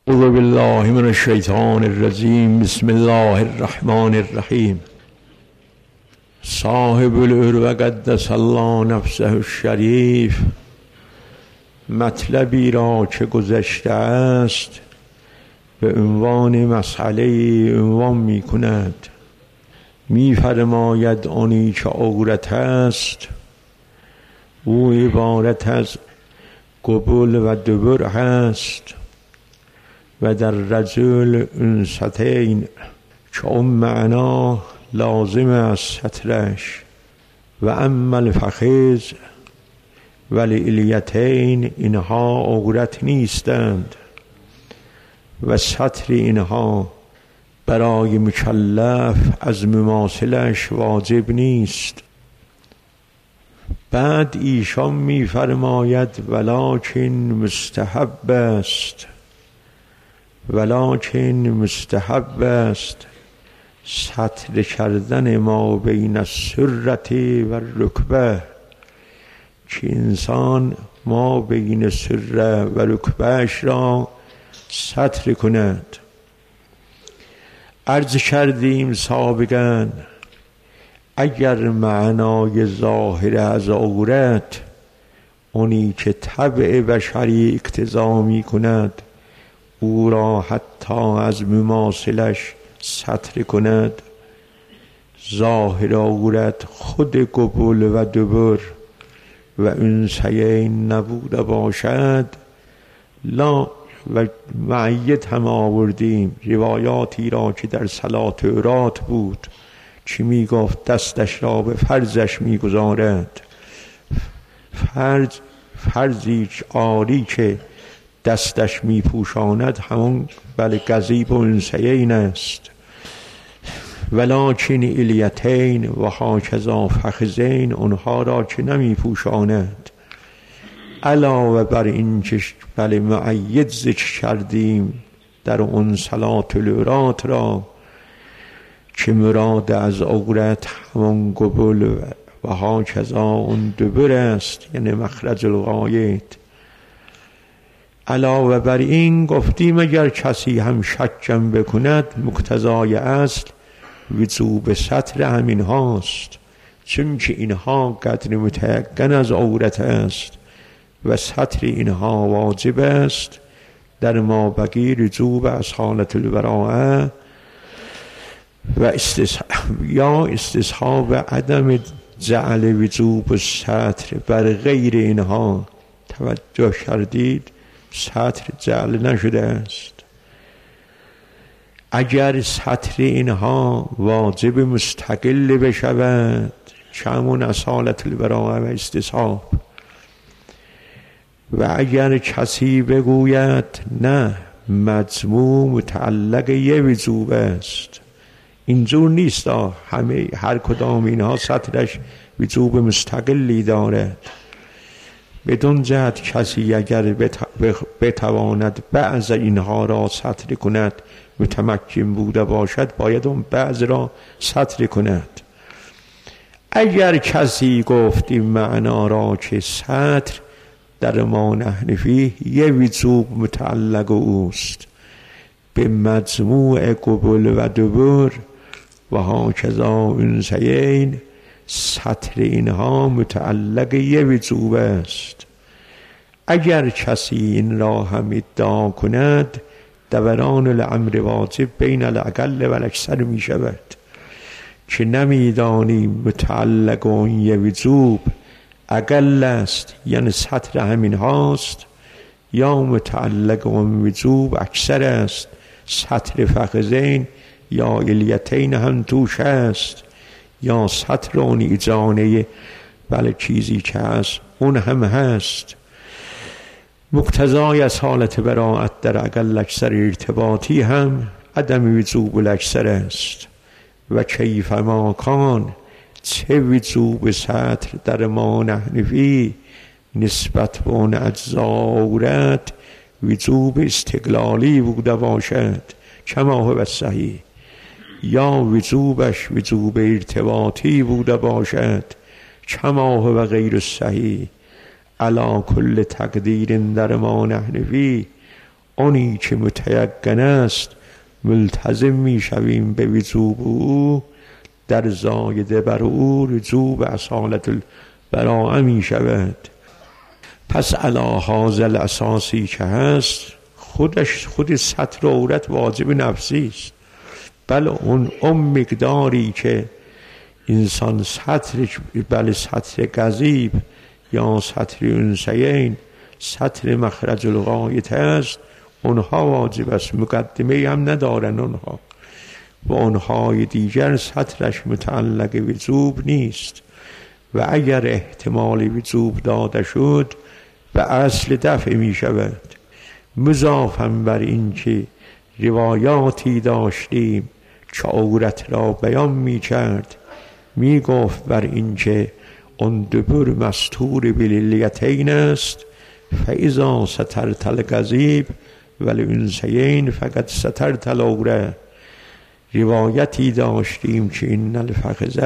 اعوذ بالله من الشیطان الرجیم. بسم الله الرحمن الرحیم. صاحب العروة قدس الله نفسه الشریف مطلبی را که گذشته است به عنوان مسئله عنوان می کند. می فرماید آنی که عورت است او عبارت از قبول و دبر هست و در رجل انثیین که اون معنا لازم از سطرش و اما الفخذ و الیتین اینها عورت نیستند و سطر اینها برای مکلف از مماثلش واجب نیست. بعد ایشان می فرماید ولکن مستحب است، ولکن مستحب است سطر کردن ما بین السرة و الرکبه، که انسان ما بین سره و رکبهش را سطر کند. عرض کردیم سابقا اگر معنای ظاهر از عورت اونی که طبع بشری اقتضا می کند او را حتی از مماثلش سطر کند، ظاهر عورت خود قبول و دبر و انثیین نبوده باشد لا. و معید هم آوردیم روایاتی را که در صلات عورات بود که می گفت دستش را به فرجش می گذارد. فرجی عالی که دستش می پوشاند همون قضیب و انثیین است. ولکن الیتین و هاکذا فخذین اونها را که نمی پوشاند. علاوه بر این که معید ذکر کردیم در اون صلات العورات را که مراد از عورت همون قبول و هاکذا اون دبر است، یعنی مخرج الغایت. علاوه بر این گفتیم اگر کسی هم شکم بکند مقتضای اصل وجوب سطر همین هاست، چون که اینها قدر متیقن از عورت است و سطر اینها واجب است. در ما بقی رجوع به حالت البراءه و استصحاب عدم جعل وجوب السطر بر غیر اینها. توجه کردید سطر جعل نشده است. اگر سطر اینها واجب مستقل بشود چمون اصالت البراءه و استصحاب. و اگر کسی بگوید نه مجموع متعلق یه وجوب است، اینجور نیست، هر کدام اینها سطرش وجوب مستقلی دارد. بدون جهت کسی اگر بتواند بعض اینها را سطر کند متمکن بوده باشد باید اون بعض را سطر کند. اگر کسی گفت این معنا را که سطر در ما نحنفی یه وجوب متعلق اوست به مجموع قبول و دبر و هاکذا انثیین، سطر اینها متعلق یه وجوب است. اگر کسی این را هم ادعا کند دوران الامر واجب بین الاقل و الاکثر می شود که نمیدانیم متعلق اون یه وجوب اقل است یعنی سطر همین هاست یا متعلق اون وجوب اکثر است، سطر فخذین یا الیتین هم توش است یا سطر اون ایجانه چیزی که هست اون هم هست. مقتضای از حالت براءت در اقل اکثر ارتباطی هم عدم وجوب الاکثر است. و کیف ما کان چه وجوب سطر در ما نحنفی نسبت به اون اجزا عورت وجوب استقلالی بوده باشد کما هو صحیح، یا وجوبش وجوب ارتباطی بوده باشد کما هو غیر صحیح. علا کل تقدیر در ما نحنفی آنی که متیقن است ملتزم می شویم به وجوب او، در زایده بر او رجوع به اصالت البراءه می شود. پس علی هذا الاساسی که هست خود ستر عورت واجب نفسی است. بله اون مقداری که انسان سطر گزیب یا سطر انثیین، سطر مخرج الغایت است، اونها واجب است، مقدمه هم ندارن اونها. و اونهای دیگر سطرش متعلق وجوب نیست و اگر احتمال وجوب داده شد به اصل دفع می شود. مضافاً بر این که روایاتی داشتیم که عورت را بیان می کرد، می گفت بر این که اون دبر مستور بالیلیتین است، فاذا سترت الگزیب والانثیین فقد سترت العوره. روایتی داشتیم که این الفخذ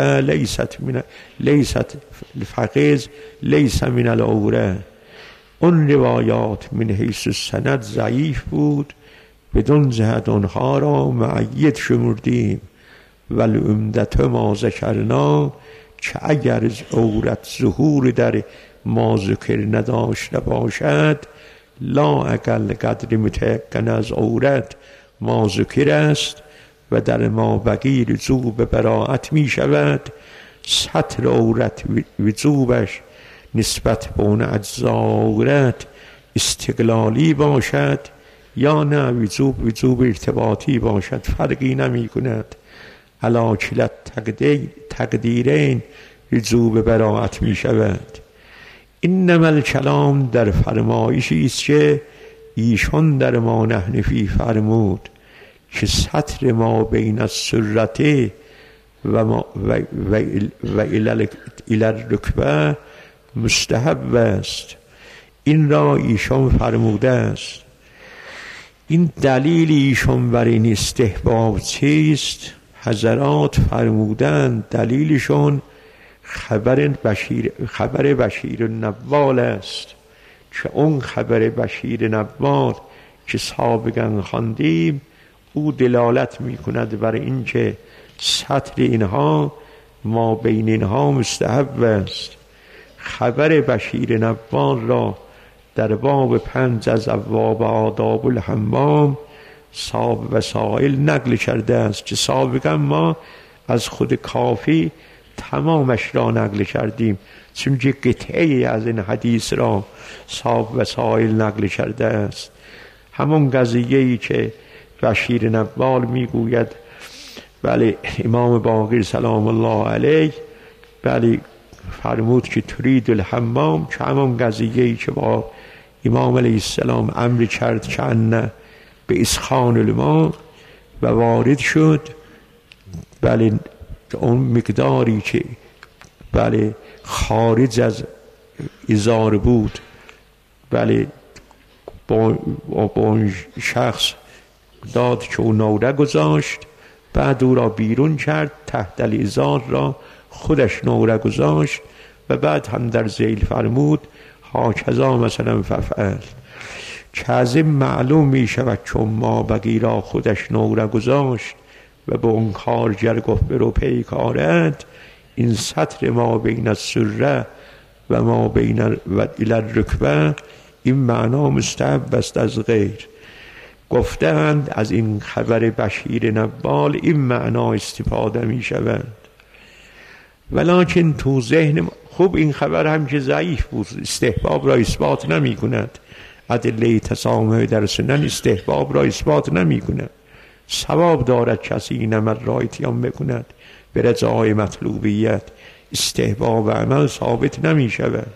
لیس من العوره. اون روایات من حیث السند ضعیف بود، بدون جهت آنها را معید شمردیم. ولی عمدت ما ذکرنا که اگر عورت ظهور در ما ذکر نداشته باشد، لا اقل قدر متیقن از عورت ما ذکر است و در ما بقی رجوع به براءت می شود. ستر عورت وجوبش نسبت به اون اجزا عورت استقلالی باشد یا نه وجوب ارتباطی باشد، فرقی نمی کند. علی کلا تقدیرین رجوع به براءت می شود. انما الکلام در فرمایشی است که ایشان در ما نحنفی فرمود که سطر ما بین السرته و الی الرکبه مستحب است. این را ایشان فرموده است. این دلیل ایشان بر این استحباب چیست؟ حضرات فرمودند دلیلشون خبر بشیر نوال است که اون خبر بشیر نوال که سابقا خواندیم او دلالت می کند بر این که سطر اینها ما بین اینها مستحب است. خبر بشیر نوال را در باب 5 از ابواب آداب الحمام صاحب وسائل نقل کرده است که سابقا ما از خود کافی تمامش را نقل کردیم، چون که قطعه از این حدیث را صاحب وسائل نقل کرده است. همون قضیه‌ای که بشیر نوال میگوید بله امام باقر سلام الله علیه بله فرمود که ترید الحمام، که همون قضیه‌ای که با امام علیه السلام امر کرد که انه به اسخان الماء و وارد شد. بله اون مقداری که بله خارج از ازار بود بله با اون شخص داد که او نوره گذاشت، بعد او را بیرون کرد، تحت الازار را خودش نوره گذاشت و بعد هم در ذیل فرمود هاکذا مثلا ففعل. که از این معلوم می شود چون ما بقی را خودش نوره گذاشت و به اون کارگر گفت برو پیکارت، این سطر ما بین السره و ما بین و الی الرکبه این معنا مستحب است از غیر. گفتند از این خبر بشیر نوال این معنا استفاده می شود، ولیکن تو ذهن خوب این خبر هم که ضعیف بود استحباب را اثبات نمی کند. ادله تسامح در سنن استحباب را اثبات نمی کند. ثواب دارد کسی این عمل را اتیان بکند به رجای مطلوبیت، استحباب عمل ثابت نمی شود.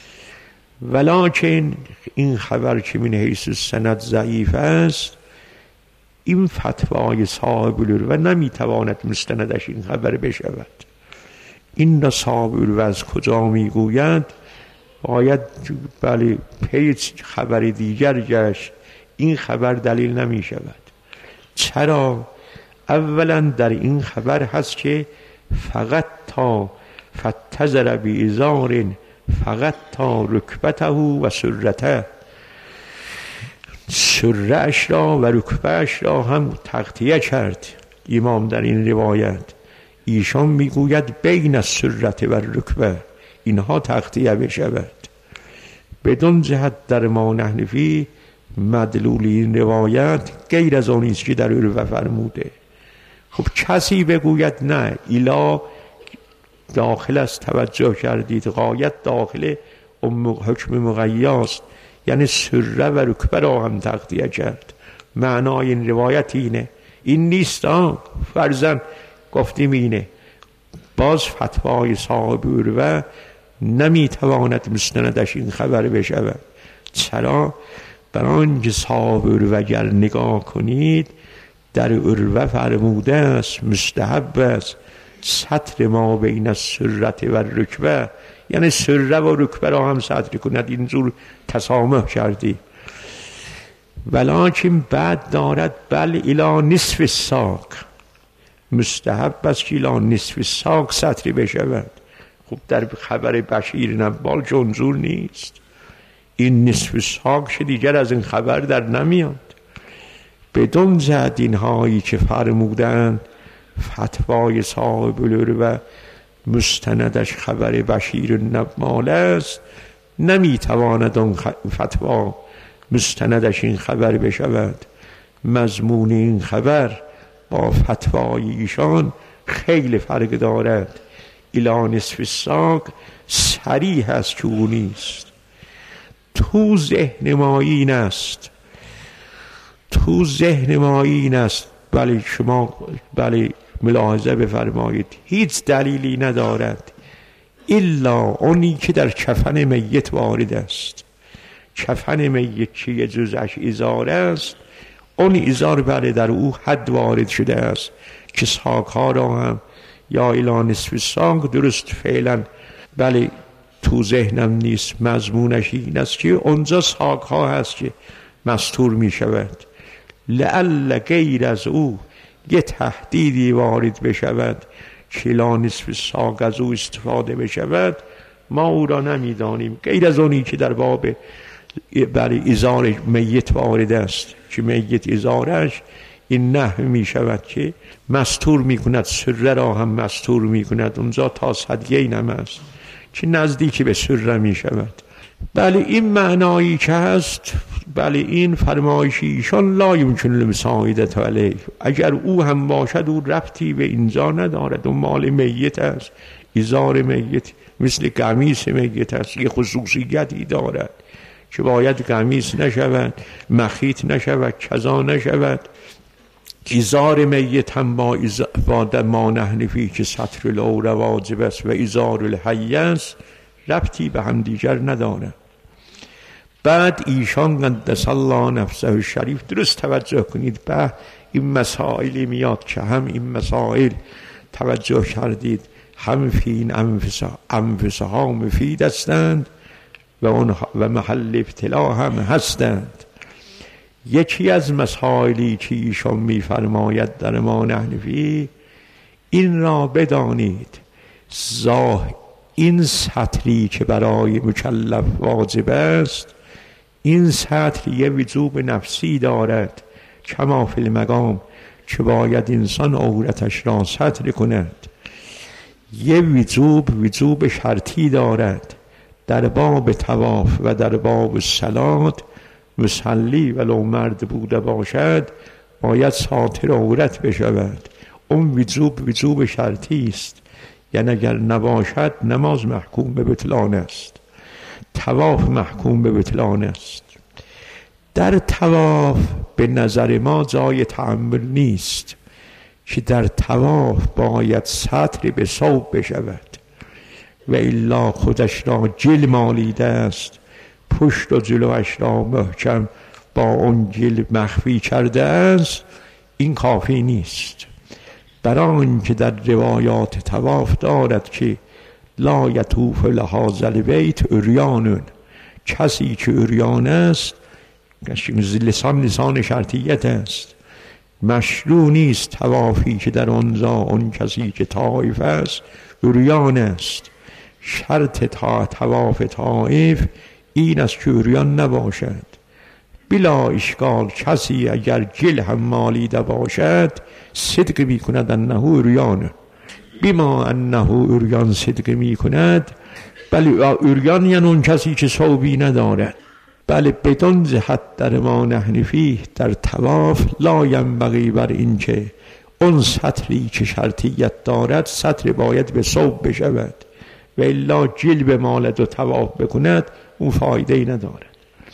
ولیکن این خبر که من حیث سند ضعیف است، این فتوای صاحب العروة نمی تواند مستندش این خبر بشود. این را صاحب العروة از کجا می گوید؟ باید بله پیچ خبر دیگر گشت. این خبر دلیل نمی شود. چرا؟ اولا در این خبر هست که فقط تا فتزر بی ازار فقط تا رکبته و سرته، سره‌اش را و رکبه‌اش را هم تغطیه کرد امام در این روایت. ایشان میگوید بین السرة و الرکبه اینها تغطیه بشود. بدون جهت در ما نحنفی مدلول این روایت غیر از آن است که در عروه فرموده. خب کسی بگوید نه الا داخل است، توجه کردید، غایت داخل حکم مقیاست، یعنی سره و رکبه را هم تغطیه کرد. معنای این روایت اینه، این نیست. فرضاً گفتیم اینه، باز فتوای صاحب عروه نمیتواند مستندش این خبر بشود. چرا؟ برای آنکه صاحب عروه اگر نگاه کنید در عروه فرموده است مستحب است سطر ما بین السرة و الرکبه، یعنی سره و رکبه را هم سطر کند. اینجور تسامح کردی. ولکن بعد دارد بل الی نصف الساق، مستحب است که الی نصف الساق سطر بشود. خب در خبر بشیر نبال جنزور نیست، این نصف ساق که دیگر از این خبر در نمیاد. بدون زد اینهایی که فرمودن فتوای صاحب العروه مستندش خبر بشیر نبال است، نمیتواند اون فتوا مستندش این خبر بشود. مضمون این خبر با فتوای ایشان خیلی فرق دارد. الی نصف الساق صریح است که او نیست. تو ذهن ما این است، تو ذهن ما این است. بله شما بله ملاحظه بفرمایید، هیچ دلیلی ندارد الا اونی که در کفن میت وارد است. کفن میت که یه جزش ازار است، اون ازار بله در او حد وارد شده است که ساقها را هم یا الی نصف ساق درست فعلا بله تو ذهنم نیست. مضمونش این است که اونجا ساقها هست که مستور می شود. لعل غیر از او یه تهدیدی وارد بشود که الی نصف ساق از او استفاده بشود، ما او را نمیدانیم غیر از اونی که در باب برای ازار میت وارد است که میت ازارش این نحو می شود که مستور می کند، سره را هم مستور می کند. اونجا تا صدیه این هم است که نزدیک به سره می شود. بله این معنایی که هست، بله این فرمایشی ایشان لا یمکن المساعدة علیه، اگر او هم باشد او ربطی به اینجا ندارد، اون مال میت است. ازار میت مثل قمیص میت است، یه خصوصیتی دارد که باید قمیص نشود، مخیط نشود، کذا نشود. ازار میت هم با ما نحنفی که سطر العوره واجب است و ازار الحی است ربطی به هم دیگر نداره. بعد ایشان قدس الله نفسه الشریف، درست توجه کنید به این مسائلی میاد که هم این مسائل توجه کردید هم فی این انفسها مفید هستند و محل ابتلا هم هستند. یکی از مسائلی که ایشان میفرماید در ما نحنفی این را بدانید، این سطری که برای مکلف واجب است، این سطر یه وجوب نفسی دارد کما فی المقام که باید انسان عورتش را ستر کند. یه وجوب شرطی دارد. در باب طواف و در باب صلات مصلی ولو مرد بوده باشد باید ساتر عورت بشود. اون وجوب شرطی است، یعنی اگر نباشد نماز محکوم به بطلان است، طواف محکوم به بطلان است. در طواف به نظر ما جای تأمل نیست که در طواف باید سطر به ثوب بشود و الا خودش را جل مالیده است، پشت و جلوش را محکم با اون جل مخفی کرده است، این کافی نیست. برای آنکه در روایات طواف دارد که لا یطوف لهذا البیت عریان، کسی که عریان است، لسان شرطیت است، مشروع نیست طوافی که در آنجا اون کسی که طائف است عریان است. شرط طواف طائف این است که عریان نباشد. بلا اشکال کسی اگر جل هم مالیده باشد صدق می کند انه عریان، بما انه عریان صدق می کند. بله عریان یعنی اون کسی که ثوبی ندارد. بله بدون جهت در ما نحن فیه در طواف لا ینبغی بر این که اون سطری که شرطیت دارد سطر باید به ثوب بشود و الا جل به مالد و طواف بکند اون فایده ای ندارد.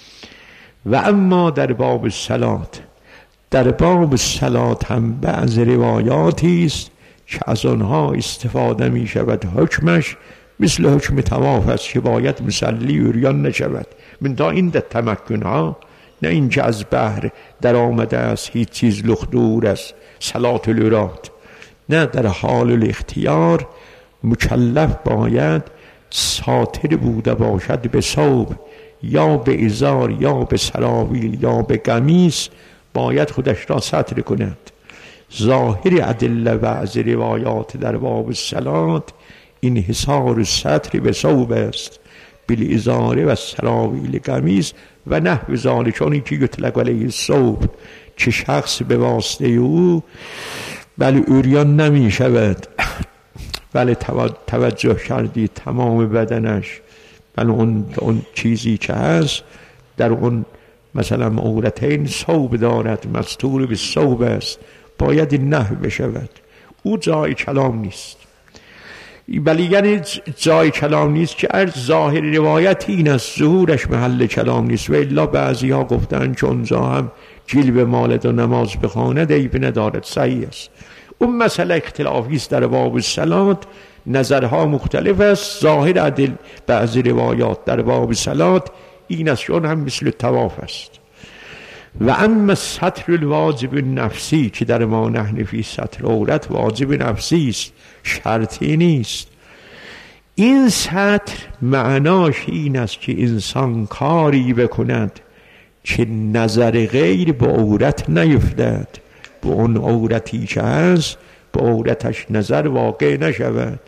و اما در باب صلات، در باب صلات هم بعض روایاتی است که از آنها استفاده می شود حکمش مثل حکم طواف است که باید مصلی عریان نشود. من تا این در تمکن ها، نه اینکه از بحر در آمده است هیچ چیز لخدور است صلات العرات، نه در حال الاختیار مکلف باید ساتر بوده باشد به ثوب یا به ازار یا به سراویل یا به قمیص، باید خودش را ستر کند. ظاهر ادله و از روایات در باب صلات این حصار ستر به ثوب است بل ازاره و سراویل قمیص و نحو ذالک، چون که یطلق علیه الثوب که شخص به واسطه او بله عریان نمی شود، بله توجه کردی تمام بدنش بله اون چیزی که هست در اون مثلا عورتین ثوب دارد، مستور به ثوب است، باید این نحو بشود. او جای کلام نیست، بلی یعنی جای کلام نیست که از ظاهر روایت این است ظهورش محل کلام نیست. و الا بعضی ها گفتن چون جا هم جلب مالد و نماز بخواند عیب ندارد، صحیح است. اون مسئله اختلافی است در باب صلات، نظرها مختلف است. ظاهر عدل بعضی روایات در باب صلات این است چون هم مثل طواف است. و اما ستر الواجب نفسی که در ما نحن فی ستر عورت واجب نفسی است، شرطی نیست. این ستر معناش این است که انسان کاری بکند که نظر غیر به عورت نیفتد، به اون عورتی که هست به عورتش نظر واقع نشود.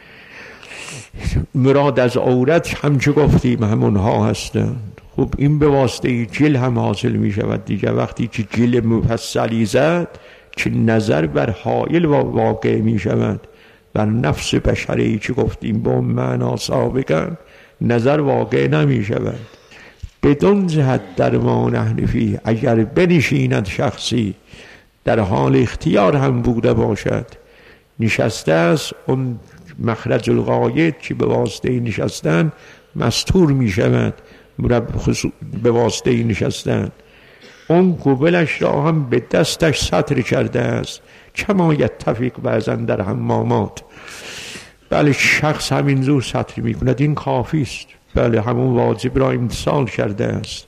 مراد از عورت هم چه گفتیم همونها هستند. خب این به واسطه جل هم حاصل می شود دیگه. وقتی که جل مفصلی زد که نظر بر حائل واقع می شود، بر نفس بشری که گفتیم با معنا سابقا نظر واقع نمی شود. بدون جهت در ما نحن فیه اگر بنشیند شخصی در حال اختیار هم بوده باشد، نشسته است، اون مخرج الغایت که به واسطه نشستن مستور می شود، به واسطه نشستن اون قبلش را هم به دستش سطر کرده است، کما یتفق بعضا در حمامات. بله شخص همین زور سطر می کند، این کافی است. بله همون واجب را امتثال کرده است.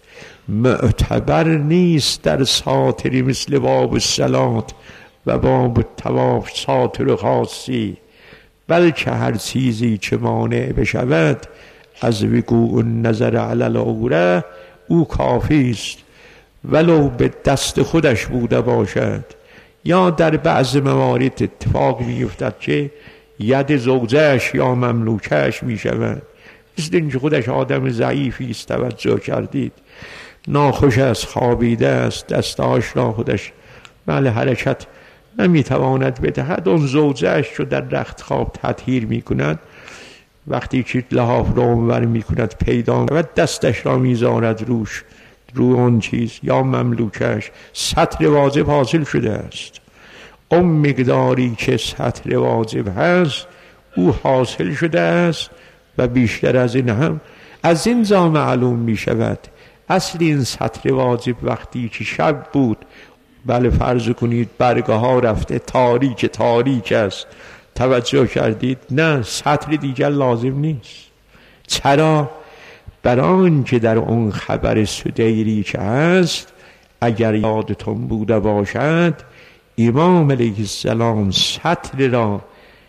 معتبر نیست در ساتری مثل باب الصلات و باب طواف ساتر خاصی، بلکه هر چیزی که مانع بشود از وقوع النظر علی العوره او کافی است، ولو به دست خودش بوده باشد. یا در بعض موارد اتفاق می‌افتد که ید زوجهش یا مملوکش می‌شود، مثل اینکه خودش آدم ضعیفی است، توجه کردید، ناخوش است، خوابیده است، دستاش را خودش بله حرکت نمیتواند بدهد، اون زوجهش رو در رخت خواب تطهیر میکند، وقتی که لحاف را اونور میکند پیدا و دستش را میذارد روش، رو اون چیز یا مملوکش، سطر واجب حاصل شده است. اون مقداری که سطر واجب هست او حاصل شده است و بیشتر از این هم از این جا معلوم می شود. اصل این سطر واجب وقتی که شب بود، بله فرض کنید برگه ها رفته تاریک است، توجه کردید، نه سطر دیگر لازم نیست. چرا؟ بران که در اون خبر سدیری که هست اگر یادتون بوده باشد امام علیه السلام سطر را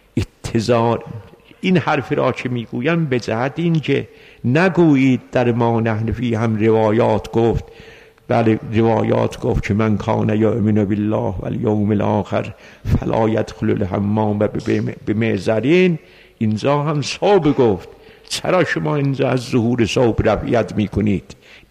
اتزار، این حرف را که میگویم به جهت این که نگویید در ما نحن فیه هم روایات گفت، بله روایات گفت که من کان یؤمن بالله والیوم الاخر فلا یدخل الحمام بمعذرین، اینجا هم صوب گفت. چرا شما اینجا از ظهور صوب رفعیت میکنید؟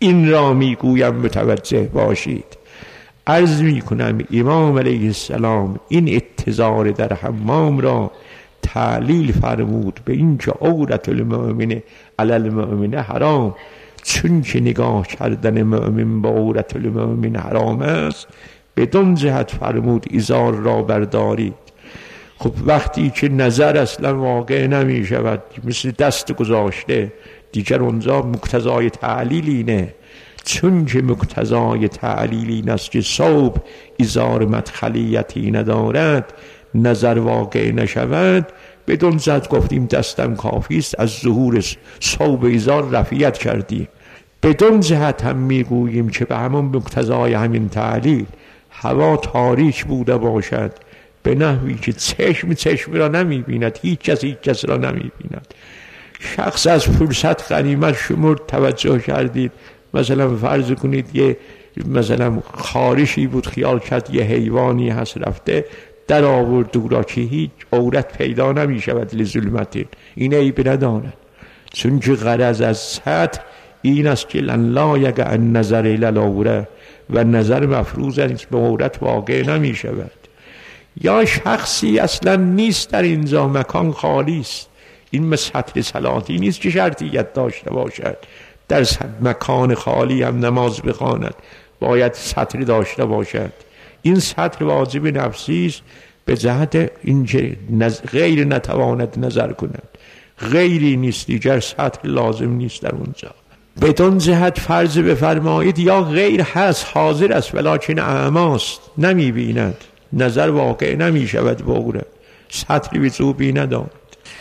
این را میگویم متوجه باشید. عرض میکنم امام علیه السلام این اتزار در حمام را تعلیل فرمود به اینکه عورت المؤمن علی المؤمن حرام، چون که نگاه کردن مؤمن با عورت المؤمن حرام است بدون جهت فرمود ازار را بردارید. خب وقتی که نظر اصلا واقع نمی شود مثل دست گذاشته دیگر اونجا مقتضای تعلیل اینه، چون که مقتضای تعلیل این است که ثوب ازار مدخلیتی ندارد نظر واقع نشود بدون زد گفتیم دستم کافی است، از ظهور ثوب ازار رفیت کردیم. بدون جهت هم میگوییم که به همون مقتضای همین تعلیل هوا تاریک بوده باشد به نحوی که چشم را نمیبیند، هیچ کس را نمیبیند. شخص از فرصت غنیمت شمرد، توجه کردید مثلا فرض کنید یه مثلا خارشی بود خیال کرد یه حیوانی هست رفته در آورد دورا که هیچ عورت پیدا نمی شود لظلمتین، این عیب ندارد، چون که غرض از سطح این است که لن لا یقع النظر الی العوره و نظر مفروض است به عورت واقع نمی شود. یا شخصی اصلا نیست در اینجا، مکان خالی است، این سطر صلاتی نیست که شرطیت داشته باشد در مکان خالی هم نماز بخواند، باید سطر داشته باشد. این سطر واجب نفسی است به جهت اینکه غیر نتواند نظر کند، غیری نیست دیگر سطر لازم نیست در اونجا. بدون جهت فرض بفرمایید یا غیر هست حاضر است ولکن اعماست نمی بیند، نظر واقع نمی شود به عورت، سطری وجوبی ندارد.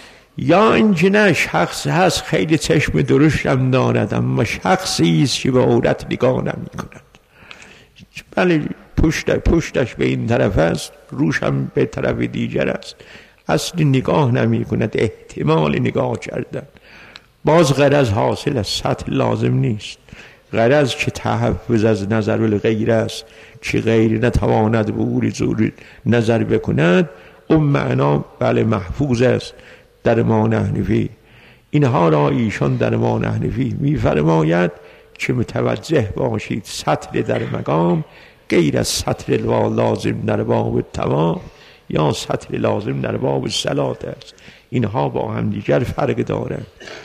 یا اینکه نه شخص هست خیلی چشم درشت هم دارد اما شخصی است که به عورت نگاه نمی کند، بله پشتش به این طرف است روش هم به طرف دیگر است، اصلی نگاه نمی کند، احتمال نگاه کردن، باز غرض حاصل است، سطح لازم نیست، غرض که تحفظ از نظر الغیر است که غیر نتواند به اوری زوری نظر بکند، اون معنا بله محفوظ است در ما حنفی. اینها را ایشان در ما حنفی می فرماید که متوجه باشید سطر در مقام غیر از سطر لازم در باب تمام یا سطر لازم در باب صلات است، اینها با هم دیگر فرق دارند.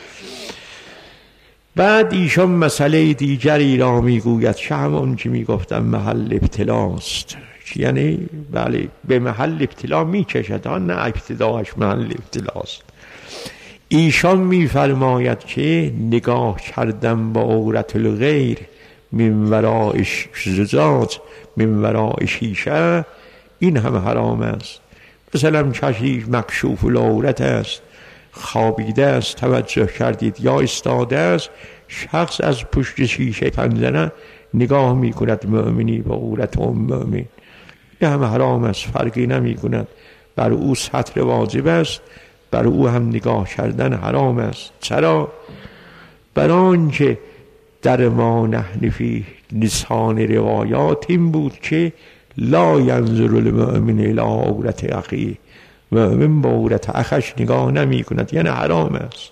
بعد ایشان مسئله دیگری را میگوید که همون که میگفتم محل ابتلاست، یعنی بله به محل ابتلا میکشد، نه ابتداش محل ابتلاست. ایشان میفرماید که نگاه کردن با عورت الغیر من ورای زجاج من ورای شیشه این هم حرام است. مثلا کسی مکشوف العورت است، خوابیده است، توجه کردید یا استاده است، شخص از پشت شیشه پنجره نگاه می کند مؤمنی با عورت مؤمن، این هم حرام است، فرقی نمی کند، بر او سطر واجب است، بر او هم نگاه کردن حرام است. چرا؟ بر آنکه در ما نحنفی لسان روایات این بود که لا ینظر المؤمن الی عورت اخیه، مؤمن با عورت اخش نگاه نمی کند، یعنی حرام است.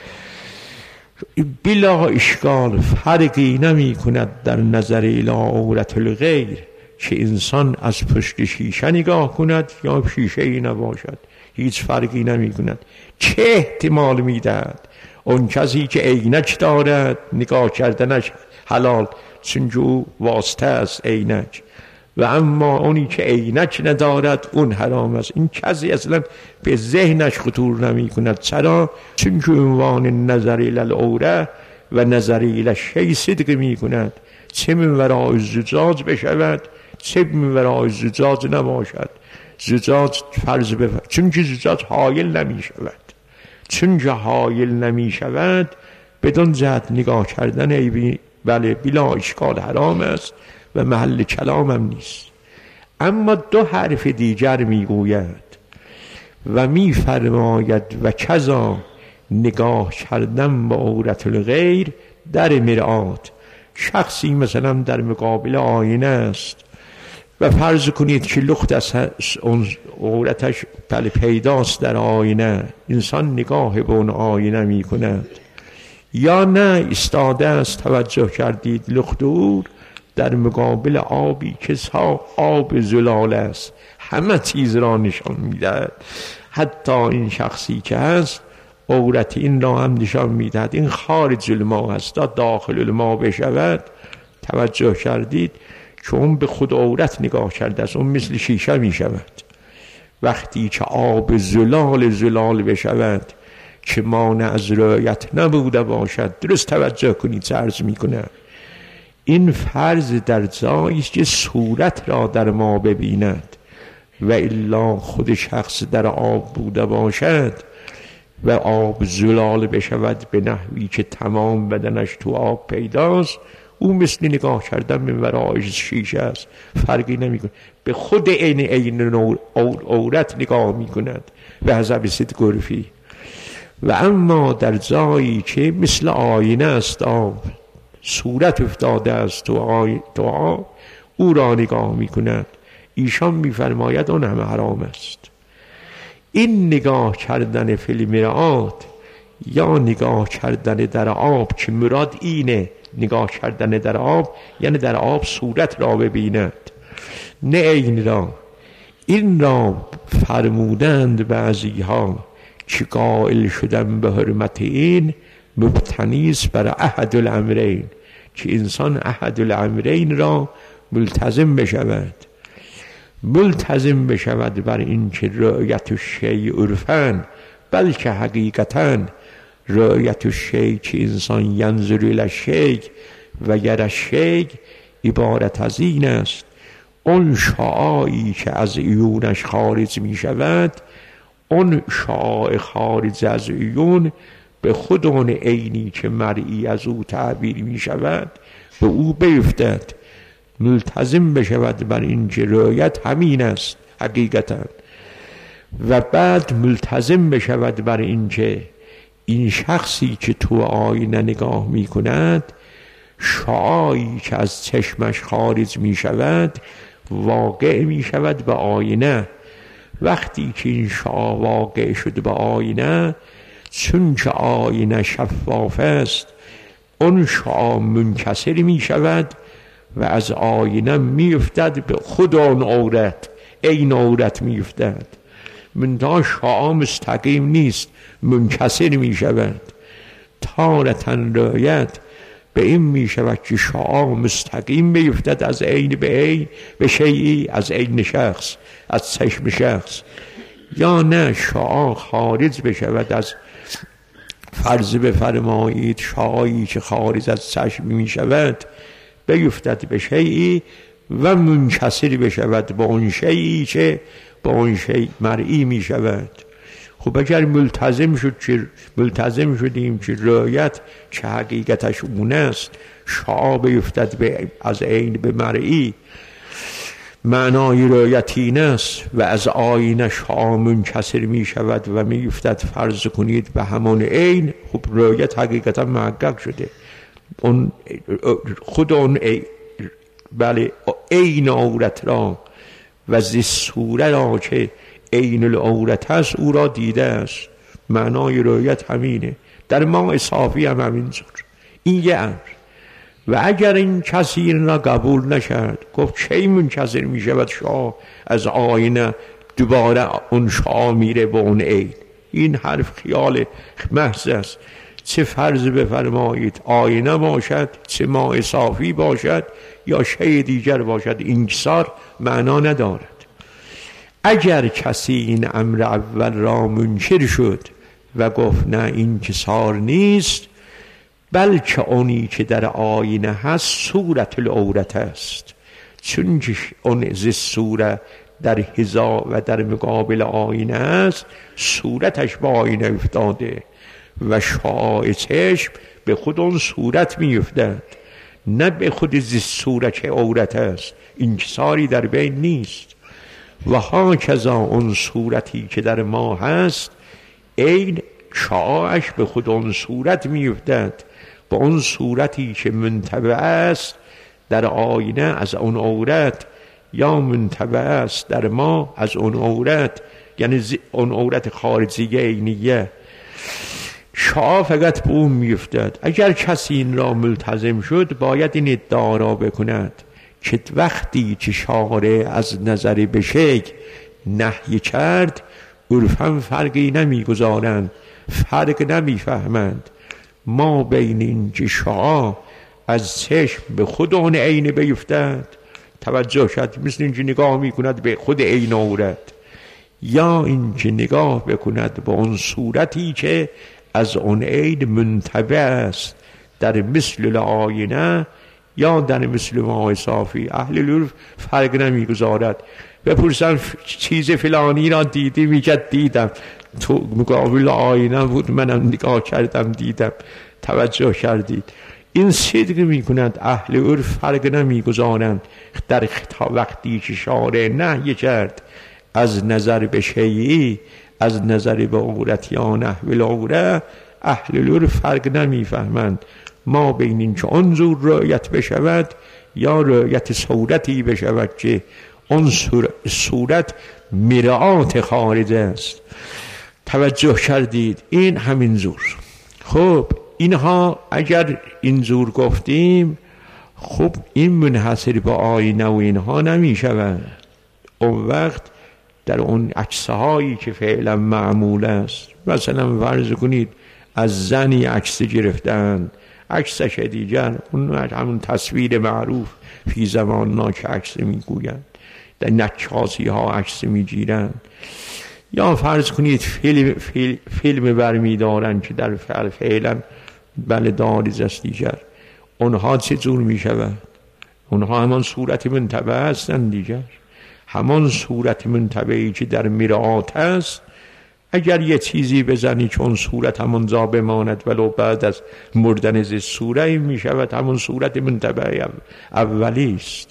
بلا اشکال فرقی نمی کند در نظر الی عورت الغیر که انسان از پشت شیشه نگاه کند یا شیشه ای نباشد، هیچ فرقی نمی کند. چه احتمال می دهد؟ اون کسی که عینک دارد نگاه کردنش حلال چون او واسطه است عینک، و اما اونی که عینک ندارد اون حرام است. این کسی اصلا به ذهنش خطور نمی کند. چرا؟ چون که عنوان نظر الی العوره و نظر الی شیء صدق می کند، چه من ورای زجاج بشود چه من ورای زجاج نباشد. زجاج فرض بفرد چون که زجاج حایل نمی شود، چون که حایل نمی شود بدون جهت نگاه کردن ایبی بله بلا اشکال حرام است و محل کلام هم نیست. اما دو حرف دیگر میگوید و میفرماید و کذا نگاه کردن با عورت الغیر در مرآت. شخصی مثلا در مقابل آینه است و فرض کنید که لخت از عورتش پیداست در آینه، انسان نگاه به اون آینه می کند، یا نه ایستاده است، توجه کردید، لخدور در مقابل آبی که آب زلال است، همه چیز را نشان میدهد، حتی این شخصی که هست عورت این را هم نشان میدهد. این خارج الماء است، داخل الماء بشود. توجه کردید، چون به خود عورت نگاه کرده است، اون مثل شیشه می شود. وقتی که آب زلال بشود که مانع از رعایت نبوده باشد. درست توجه کنید چه عرض می کنم. این فرض در جایی است که صورت را در ما ببیند، و الا خود شخص در آب بوده باشد و آب زلال بشود به نحوی که تمام بدنش تو آب پیداست، او مثل نگاه کردن به ورای شیشه است، فرقی نمی کند. به خود عین عورت نگاه می کند به حسب صدق عرفی. و اما در جایی که مثل آینه است، آب صورت افتاده است تو آب، او را نگاه می کند. ایشان می فرماید اون همه حرام است. این نگاه کردن فی المرآت یا نگاه کردن در آب که مراد اینه، نگاه کردن در آب یعنی در آب صورت را ببیند، نه این را. این را فرمودند بعضی ها که قائل شدن به حرمت این مبتنیست بر احد الامرین، که انسان احد الامرین را ملتزم بشود بر این که رعایت الشیء عرفاً، بلکه حقیقتاً رعایت الشیء که انسان ینظر الی الشیء و یری الشیء عبارت از این است: اون شعاعی که از عیونش خارج می شود، اون شعاع خارج از عیون به خود اون عینی که مرئی از او تعبیر می شود به او بیفتد، ملتزم بشود بر این که رعایت همین است حقیقتا. و بعد ملتزم بشود بر این که این شخصی که تو آینه نگاه می کند، شعاعی که از چشمش خارج می شود واقع می شود به آینه. وقتی که این شعاع واقع شد به آینه، چون که آینه شفاف است، اون شعاع منکسر می شود و از آینه می افتد به خود آن عورت، این عورت می افتد. منتها شعاع مستقیم نیست، منکسر می شود. تارتن رایت به این می شود که شعاع مستقیم می افتد از عین به عین به شیئی، از عین شخص، از چشم شخص، یا نه شعاع خارج بشود از، فرض بفرمایید شعاعی که خارج از چشم می شود بیفتد به شیئی و منکسر بشود با اون شیئی که با اون شیء مرئی می شود. خب اگر ملتزم شدیم که رعایت که حقیقتش اون است، شعاع بیفتد از عین به مرئی، معنای رعایت این است و از آینه شعاع منکسر می شود و می افتد فرض کنید به همان عین. خب رعایت حقیقتا محقق شده. خود اون بله عین عورت را و صورت را که عین العورت هست او را دیده است. معنای رعایت همینه. در ماء صافی هم همینجور. این یه امر. و اگر این کسی این را قبول نشد، گفت کی منکسر می شود شعاع از آینه، دوباره اون شعاع میره به اون عین، این حرف خیال محض است. چه فرض بفرمایید آینه باشد، چه ماء صافی باشد یا شیء دیگر باشد، انکسار معنا ندارد. اگر کسی این امر اول را منکر شد و گفت نه این انکسار نیست، بلکه اونی که در آینه هست صورت العورت است، چون که اون صورت در حذا و در مقابل آینه است، صورتش با آینه افتاده و شعاع چشم به خود اون صورت می افتد، نه به خود صورت که عورت است. انکساری در بین نیست. و ها کذا اون صورتی که در ما هست، این شعاعش به خود اون صورت می افتد، با اون صورتی که منتبع است در آینه از اون عورت، یا منتبع است در ما از اون عورت، یعنی اون عورت خارجیه عینیه. شعا فقط به اون میفتد. اگر کسی این را ملتزم شد باید این ادعا را بکند که وقتی که شارع از نظر به شیء نهی کرد عرفاً فرقی نمیگذارند، فرق نمیفهمند. ما بین این که شعا از چشم به خود آن عین بیفتد، توجه شد، مثل اینکه نگاه میکند به خود عین عورت، یا اینکه نگاه بکند به اون صورتی که از اون عین منتبه است، در مثل الآینه یا در مثل ماء صافی. اهل العرف فرق نمیگذارد. بپرسن چیز فلانی را دیدی؟ میگه دیدم، تو مقابل آینه بود، منم نگاه کردم دیدم. توجه کردید؟ این صدق میکنند. اهل عرف فرق نمیگذارند در وقتی که شارع نهی کرد از نظر به شیئی، از نظر به عورت یا نحو العوره، اهل العرف فرق نمیفهمند. ما بین این که انظور رعایت بشود یا رعایت صورتی بشود که اون صورت مرآت خارج است. توجه کردید؟ این همین زور. خب اینها اگر اینجور گفتیم، خب این منحصر به آینه و اینها نمی شود. اون وقت در اون عکسهایی که فعلا معمول است، مثلا فرض کنید از زنی عکس گرفتن، عکسش دیگر، اون همون تصویر معروف فی زماننا که عکس میگویند، در نکاسی ها عکس میگیرند، یا فرض کنید فیلم برمیدارن که در فعلا بله داریز است دیگر. اونها چه جور می شود؟ اونها همان صورت منتبه هستند دیگر، همان صورت منتبهی که در مرآت است. اگر یه چیزی بزنی چون صورت همونجا بماند ولو بعد از مردن ز صورت می شود همون صورت منتبه اولی است.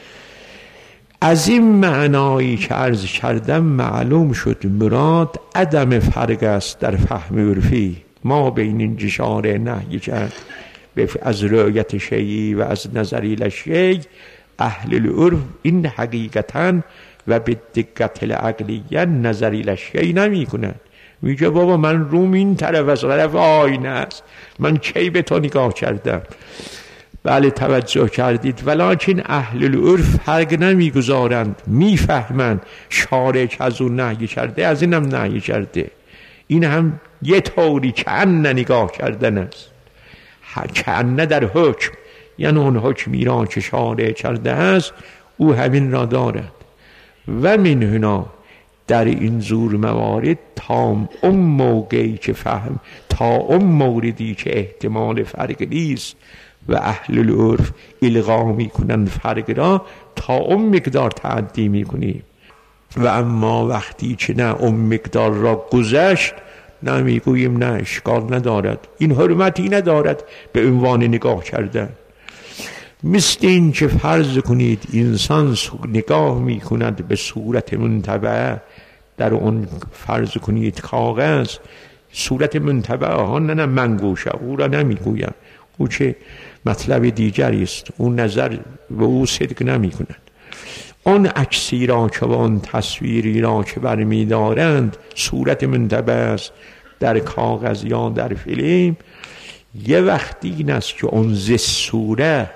از این معنایی که عرض کردم معلوم شد مراد عدم فرق است در فهم عرفی ما بین این جشاره نهی کرد از رعایت شیئی و از نظری لشیء. اهل العرف این حقیقتاً و به دقت العقلیه نظری لشیء نمی کنند. میگه بابا من روم این طرف از طرف آینه است، من کی به تو نگاه کردم؟ بله توجه کردید؟ ولکن اهل العرف فرق نمیگذارند، میفهمند شارع که از اون نهی کرده از اینم نهی کرده. این هم یه طوری کأن نگاه کردن است، کأن در حکم، یعنی اون حکمی را که شارع کرده است او همین را دارد. و من هنا در این زور موارد تا اون موقعی که فهم، تا اون موردی که احتمال فرق نیست و اهل العرف الغا میکنند فرق را، تا اون مقدار تعدی میکنیم. و اما وقتی که نه اون مقدار را گذشت نمیگوییم نه اشکال ندارد، این حرمتی ندارد به عنوان نگاه کردن. مثل این که فرض کنید انسان نگاه میکند به صورت منتبه در اون فرض کنید کاغذ، صورت منتبه ها نه منگوشه، او را نمیگویم، او چه مطلب دیگری است، اون نظر به او صدق نمی کند. اون عکسی را که اون تصویری را که برمی دارند صورت منتبه است در کاغذ یا در فیلم، یه وقتی این است که اون صورت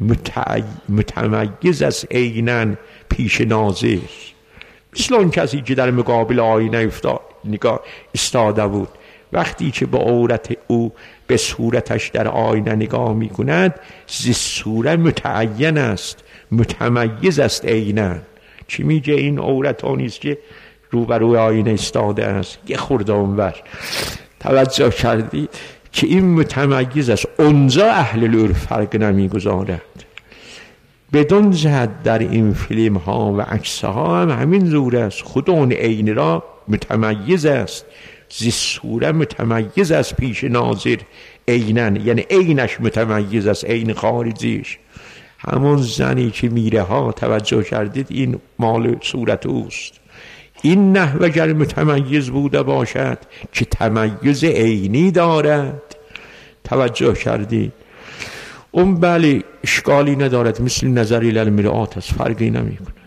متمیز از عیناً پیش ناظر، مثل اون کسی که در مقابل آینه نگاه استاده بود، وقتی که به عورت او به صورتش در آینه نگاه می کند صورت متعین است، متمیز است عیناً. چی میگه؟ این عورت ها نیست که روبروی آینه استاده است، یه خورده اونور. توجه کردی که این متمیز است. اونجا اهل العرف فرق نمیگذارد. بدون جهت در این فیلم ها و عکس ها هم همین زور است، خود اون عین را متمیز است، صورت متمیز است پیش ناظر عیناً، یعنی عینش متمیز است، عین خارجیش. همون زنی که میره ها توجه کردید این مال صورت اوست. این نحو اگر متمیز بوده باشد که تمیز عینی دارد، توجه کردید، اون بله اشکالی ندارد، مثل نظری للمرآت است، فرقی نمی کند.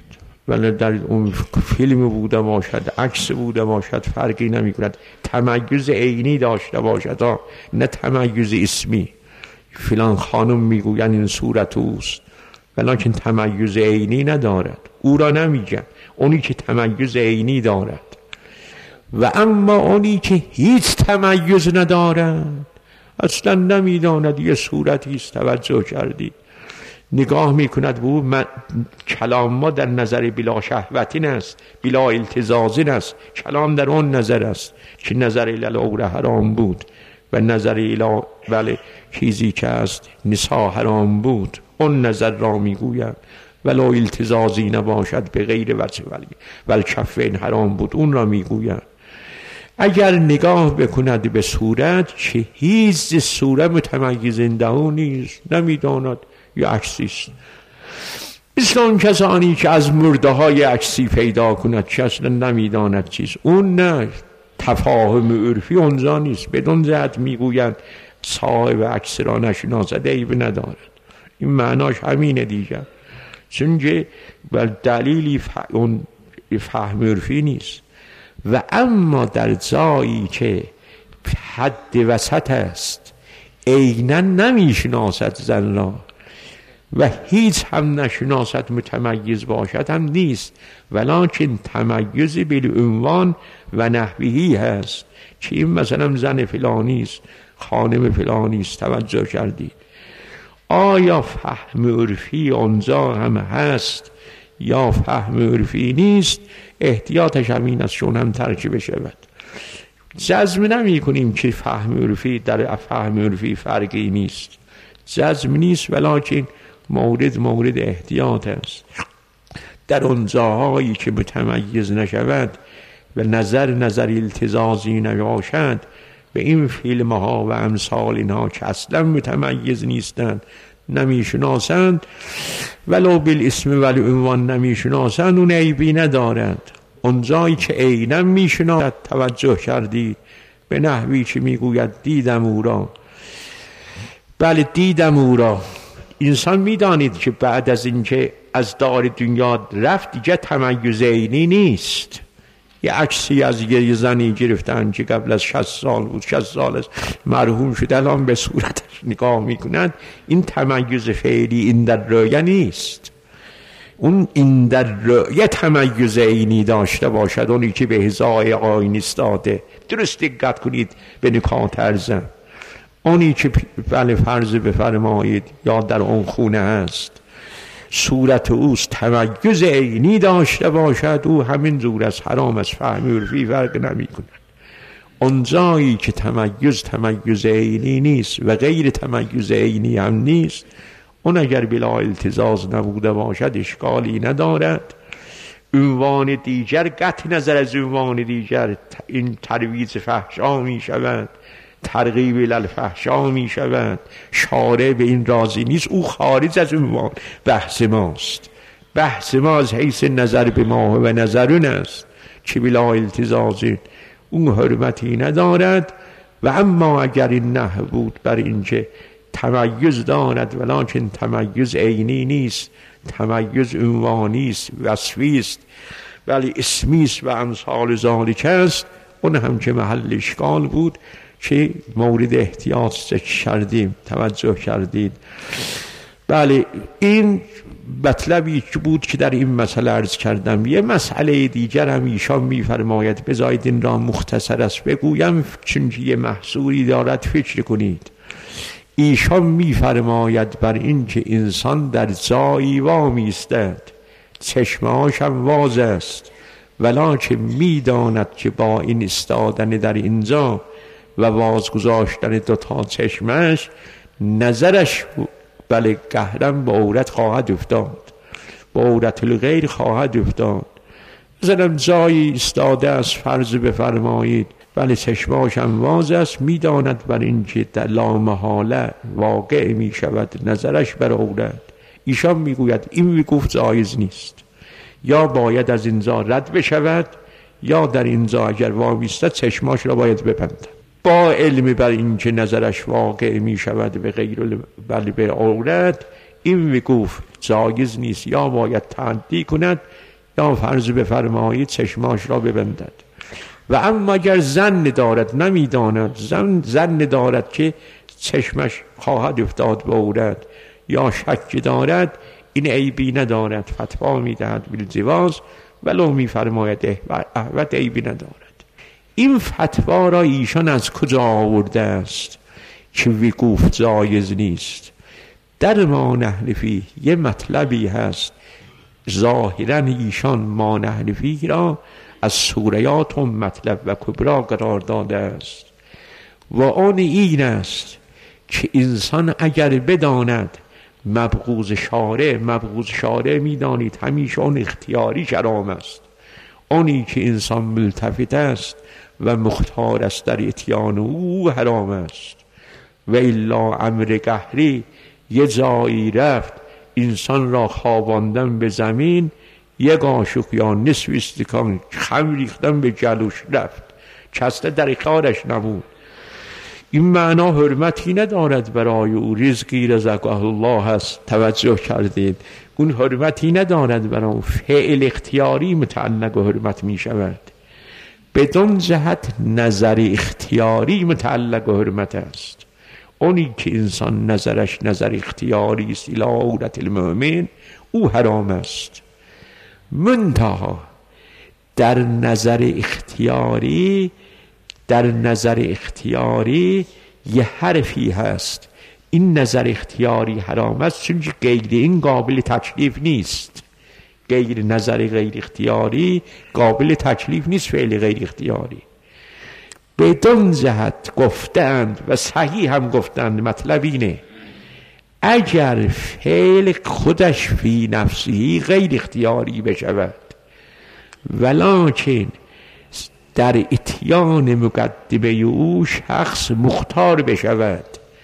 ولی در اون فیلم بوده باشد، عکس بوده باشد، فرقی نمی کند. تمیز عینی داشته باشد، نه تمیز اسمی. فلان خانم میگوین این صورت اوست، ولیکن تمیز عینی ندارد. او را نمیگن، اونی که تمیز عینی دارد. و اما اونی که هیچ تمیز ندارد، اصلا نمیداند یه صورتی است، توجه کردی، نگاه میکند به او. کلام ما در نظر بلا شهوتی است، بلا التزازی است. کلام در اون نظر است که نظر الالعور حرام بود و نظر الی بله چیزی که است نساء حرام بود، اون نظر را میگویم. ولو التزازی نباشد به غیر وجه ولی کفین حرام بود، اون را میگویم. اگر نگاه بکند به صورت که هیچ صورت متمیزنده او نیست، نمیداند یا عکسیست. مثل اون کسانی که از مرده های عکسی پیدا کند که اصلا نمیداند چیز. اون نه، تفاهم عرفی اونجا نیست. بدون زد میگویند صاحب عکس را نشناسد عیب ندارد. این معناش همینه دیگر، چون دلیلی اون فهم عرفی نیست. و اما در جایی که حد وسط است، عیناً نمیشناسد زن را و هیچ هم نشناسد، متمیز باشد هم نیست، ولکن تمیز بالعنوان و نحوهی هست که این مثلا زن فلانی است، خانم فلانی است. توجه کردید؟ آیا فهم عرفی آنجا هم هست یا فهم عرفی نیست؟ احتیاطش همین است چون هم ترکیب شود. جزم نمی کنیم که فهم عرفی در فهم عرفی فرقی نیست، جزم نیست، ولکن مورد احتیاط است. در اون جاهایی که متمیز نشود و نظر التزازی نباشد، به این فیلم ها و امثال اینها که اصلا متمیز نیستند، نمیشناسند، ولو بالاسم ولی عنوان نمیشناسند، اون عیبی ندارد. اون جایی که عیناً میشناسد، توجه کردید، به نحوی که میگوید دیدم او را. بله دیدم او را. انسان میدانید که بعد از اینکه از دار دنیا رفت دیگه تمیز عینی نیست. یه عکسی از یه زنی گرفتن که قبل از 60 سال بود، 60 سال است مرحوم شده، الان به صورتش نگاه میکنند. این تمیز فعلی این در رؤیه نیست. اون این در رؤیه تمیز عینی داشته باشد، اونی که به هزای آیین استاده. درست دقت کنید به نکات ارزم. اونی که بله فرض بفرمایید یا در اون خونه هست، صورت اوست، تمیز عینی داشته باشد، او همین جور از حرام از فهم عرفی فرق نمی کند. اون جایی که تمیز عینی نیست و غیر تمیز عینی هم نیست، اون اگر بلا التزاز نبوده باشد اشکالی ندارد. عنوان دیگر قطع نظر از عنوان دیگر این ترویج فحشا می شود، ترغیب الفحشا می شود. شارع به این راضی نیست، او خارج از عنوان بحث ماست. بحث ما از حیث نظر به ما و نظرون است که بلا التزازی اون حرمتی ندارد. و اما اگر این نه بود بر اینکه تمیز دارد ولکن تمیز عینی نیست، تمیز عنوانی است، وصفی است، ولی اسمی است و امثال ذالک است، اون هم که محل اشکال بود که مورد احتیاط کردیم. توجه کردید؟ بله این مطلبی بود که در این مسئله عرض کردم. یه مسئله دیگر هم ایشان میفرماید، بذارید این را مختصر است بگویم چون یه محصولی دارد فکر کنید. ایشان میفرماید بر این که انسان در جایی وامی ایستد، چشمهاش هم واز است، ولکن میداند که با این استادن در اینجا و واز گذاشتن دوتا چشمش، نظرش بله قهرم با عورت خواهد افتاد، با عورت الغیر خواهد افتاد. مثلا جایی استاده است، فرض بفرمایید، بله چشماش هم واز است، میداند بر این که در لامحاله واقع می شود نظرش بر عورت. ایشان میگوید این میگفت جایز نیست، یا باید از اینجا رد بشود، یا در اینجا اگر وامیستد چشماش را باید ببندد. با علم بر این که نظرش واقع می شود به غیر بله به عورت، این میگفت جایز نیست، یا باید تعدی کند یا فرض بفرمایید چشماش را ببندد. و اما اگر زن دارد، نمیداند، زن دارد که چشمش خواهد افتاد به عورت یا شک دارد، این عیبی ندارد، فتوا میدهد بالجواز ولو میفرماید احوت عیبی ندارد. این فتوا را ایشان از کجا آورده است که وقوف جایز نیست؟ در ما نحنفی یه مطلبی هست، ظاهرا ایشان ما نحنفی را از سوریات و مطلب و کبرا قرار داده است و آن این است که انسان اگر بداند مبغوض شارع میدانید همیشه آن اختیاری حرام است، آنی که انسان ملتفت است و مختار است در اتیان او حرام است. و الا امر قهری یه جایی رفت انسان را خواباندن به زمین، یک قاشق یا نصف استکان خمر ریختن به جلوش رفت، کسته در کارش نبود. این معنا حرمتی ندارد برای او، رزقی رزقه الله هست، توجه کردید، اون حرمتی ندارد برای او، فعل اختیاری متعلق و حرمت می شود. بدون جهت نظر اختیاری متعلق و حرمت است. اونی که انسان نظرش نظر اختیاری است الی عورت المؤمن، او حرام است. منتها در نظر اختیاری یه حرفی هست، این نظر اختیاری حرام است چون غیر این قابل تکلیف نیست. غیر نظر غیر اختیاری قابل تکلیف نیست، فعل غیر اختیاری. بدون جهت گفتند و صحیح هم گفتند، مطلب اینه اگر فعل خودش فی نفسی غیر اختیاری بشود ولکن در اتیان مقدمه او شخص مختار بشود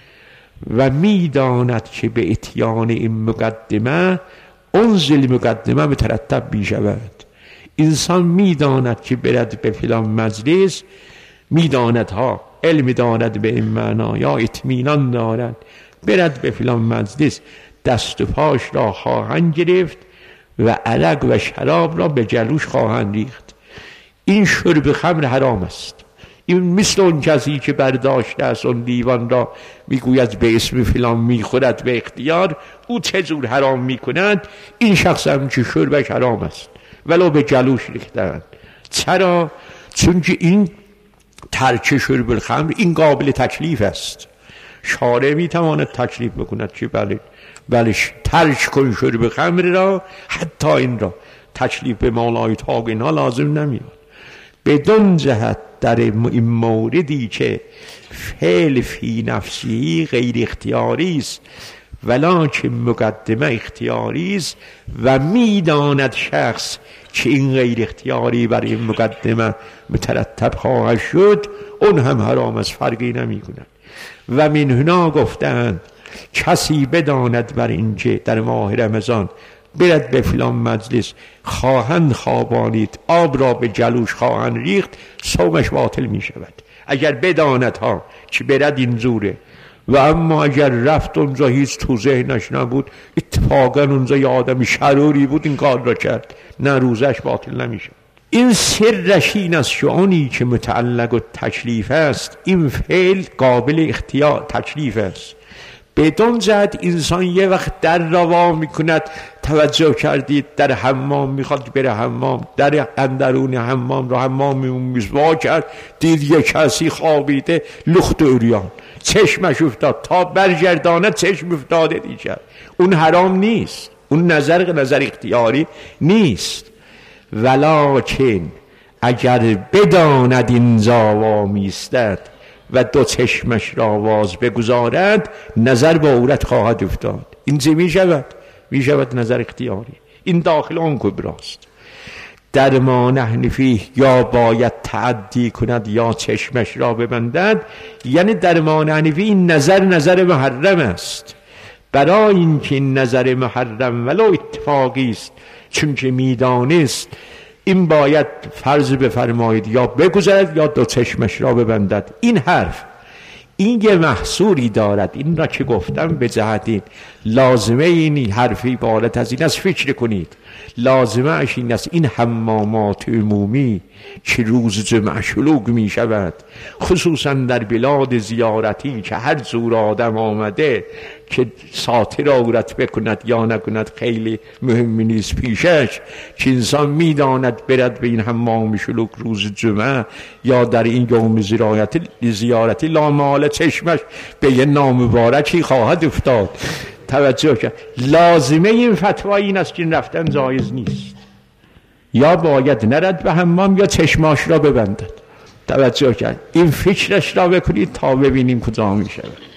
و میداند که به اتیان این مقدمه انزل مقدمه مترتب می شود. انسان میداند که برد به فلان مجلس، میداند ها علم دارد به این معنا یا اطمینان دارد، برد به فلان مجلس دست و پاش را خواهند گرفت و عرق و شراب را به جلوش خواهند ریخت. این شرب خمر حرام است. این مثل اون کسی که برداشته است اون دیوان را میگوید به اسم فلان میخورد به اختیار، او چه جور حرام میکند، این شخص هم که شربش حرام است ولو به جلوش ریختند. چرا؟ چون که این ترک شرب الخمر این قابل تکلیف است. شارع میتواند تکلیف بکند که بله ترک کن شرب خمر را، حتی این را تکلیف به مالای تاق اینا لازم نمیاد. بدون جهت در این موردی که فعل فی نفسی غیر اختیاری است ولکن مقدمه اختیاری است و میداند شخص که این غیر اختیاری بر این مقدمه مترتب خواهد شد، اون هم حرام است، فرقی نمی کند. و من هنا گفتند کسی بداند بر اینکه در ماه رمضان برد به فلان مجلس خواهند خوابانید، آب را به جلوش خواهند ریخت، صومش باطل می شود اگر بداند ها که برد این زوره. و اما اگر رفت اونجا هیچ تو ذهنش نبود، اتفاقا اونجا یه آدم شروری بود این کار را کرد، نه روزش باطل نمیشه. این سرش این است که آنی که متعلق و تکلیف است این فعل قابل اختیار تکلیف است. بدون جهت انسان یه وقت در را وا میکند، توجه کردید در حمام میخواد بره حمام، در اندرون حمام را حمام میزوا کرد، دید یه کسی خوابیده لخت اوریان، چشمش افتاد، تا برگردانه چشم افتاده دیگر. اون حرام نیست، اون نظر اختیاری نیست. ولکن اگر بداند اینجا وامیستد و دو چشمش را واز بگذارد، نظر به عورت خواهد افتاد. این چه می شود نظر اختیاری. این داخل آن کبراست. در ما نحنفی یا باید تعدی کند یا چشمش را ببندد، یعنی در ما نحنفی این نظر محرم است. برای اینکه این نظر محرم ولو اتفاقی است، چون که میدانست این باید فرض بفرمایید یا بگذارد یا دو چشمش را ببندد. این حرف این یه محصوری دارد، این را که گفتم به جهت لازمه این حرف عبارت از این است فکر کنید. لازمه اش این است این حمامات عمومی که روز جمعه شلوغ می شود، خصوصا در بلاد زیارتی که هر زور آدم آمده که ساتر عورت بکند یا نکند خیلی مهمی نیست پیشش، که انسان میداند برد به این حمام شلوغ روز جمعه یا در این یوم زیارتی لامال چشمش به یه نامبارکی خواهد افتاد. توجه کرد. لازمه این فتوا این است که این رفتن جایز نیست، یا باید نرد به حمام یا چشماش را ببندد. توجه کرد. این فکرش را بکنید تا ببینیم کجا می شود.